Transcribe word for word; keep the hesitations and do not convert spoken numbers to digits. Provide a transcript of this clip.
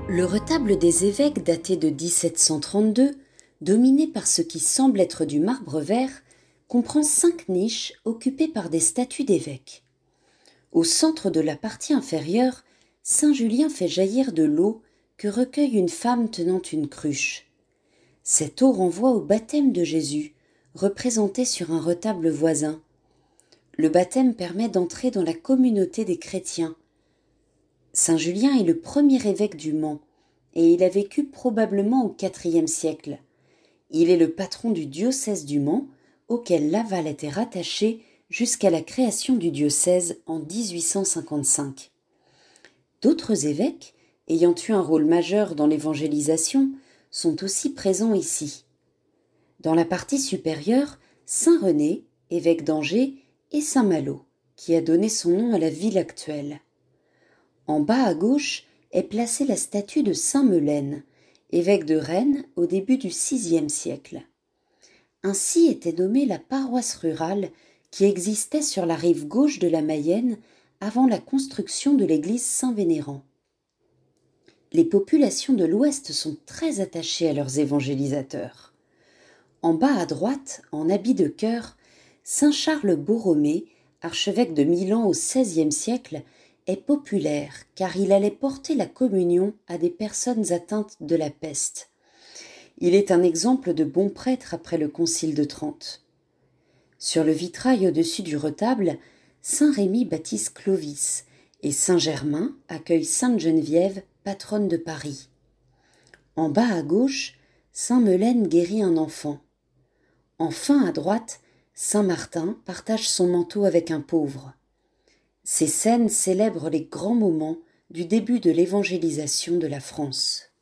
Le retable des évêques daté de dix-sept cent trente-deux, dominé par ce qui semble être du marbre vert, comprend cinq niches occupées par des statues d'évêques. Au centre de la partie inférieure, saint Julien fait jaillir de l'eau que recueille une femme tenant une cruche. Cette eau renvoie au baptême de Jésus, représenté sur un retable voisin. Le baptême permet d'entrer dans la communauté des chrétiens. Saint Julien est le premier évêque du Mans, et il a vécu probablement au quatrième siècle. Il est le patron du diocèse du Mans, auquel Laval était rattaché jusqu'à la création du diocèse en dix-huit cent cinquante-cinq. D'autres évêques, ayant eu un rôle majeur dans l'évangélisation, sont aussi présents ici. Dans la partie supérieure, saint René, évêque d'Angers, et saint Malo, qui a donné son nom à la ville actuelle. En bas à gauche est placée la statue de saint Melaine, évêque de Rennes au début du sixième siècle. Ainsi était nommée la paroisse rurale qui existait sur la rive gauche de la Mayenne avant la construction de l'église Saint-Vénérand. Les populations de l'Ouest sont très attachées à leurs évangélisateurs. En bas à droite, en habit de chœur, saint Charles Borromée, archevêque de Milan au seizième siècle, est populaire car il allait porter la communion à des personnes atteintes de la peste. Il est un exemple de bon prêtre après le Concile de Trente. Sur le vitrail au-dessus du retable, saint Rémy baptise Clovis et saint Germain accueille sainte Geneviève, patronne de Paris. En bas à gauche, saint Melaine guérit un enfant. Enfin à droite, saint Martin partage son manteau avec un pauvre. Ces scènes célèbrent les grands moments du début de l'évangélisation de la France.